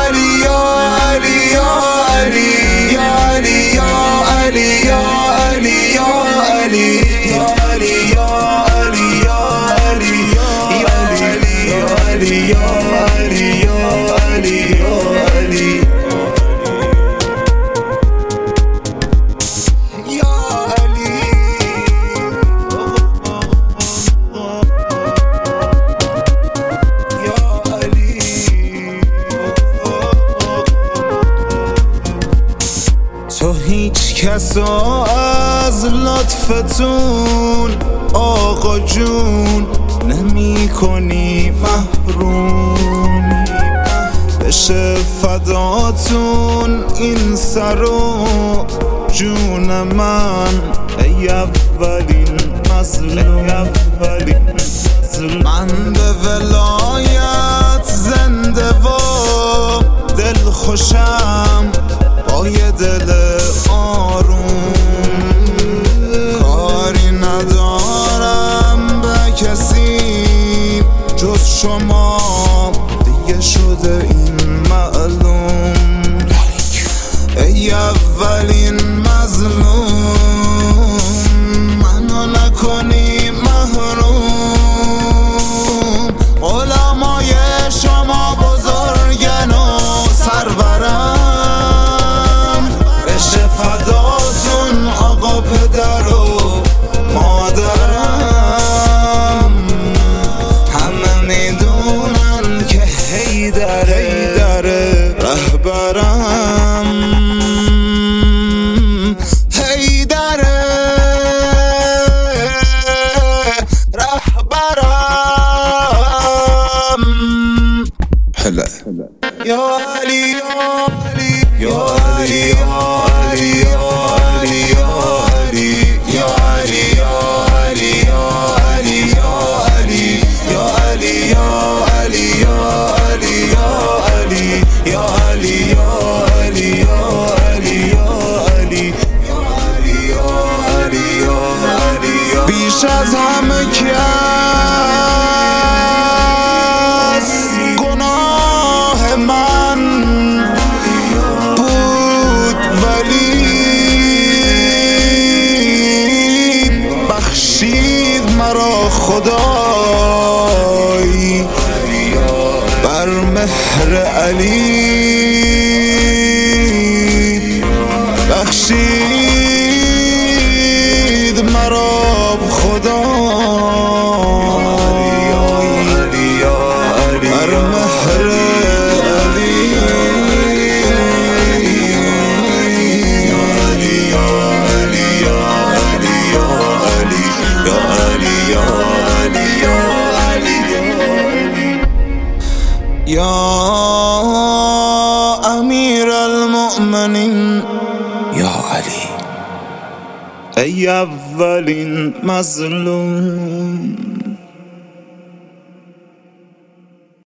تو هیچ کسو از لطفتون آقا جون نمی کنی محروم، بشه فداتون این سر و جون من ای اولین مظلوم. من به ولایت زنده و دل خوشم با یه دل آروم، کاری ندارم به کسی جز شما، دیگه شده این معلوم. ای اولین مظلوم منو نکنی محروم، علمای شما بزرگن و سرورم، بشه فداتون آقا پدر و مادرم. همه میدونن که حیدر رهبرم، حیدر رهبرم. هلا یا علی یا علی یا علی یا علی یا علی یا علی یا علی یا علی یا علی یا علی یا علی یا علی یا علی یا علی یا علی یا علی یا علی یا علی بیش از همه کس گناه من بود، ولی بخشید مرا خدای بر مهر علی، بخشید مرا خدای بر مهر یا امیر المؤمنین یا علی ای اولین مظلوم.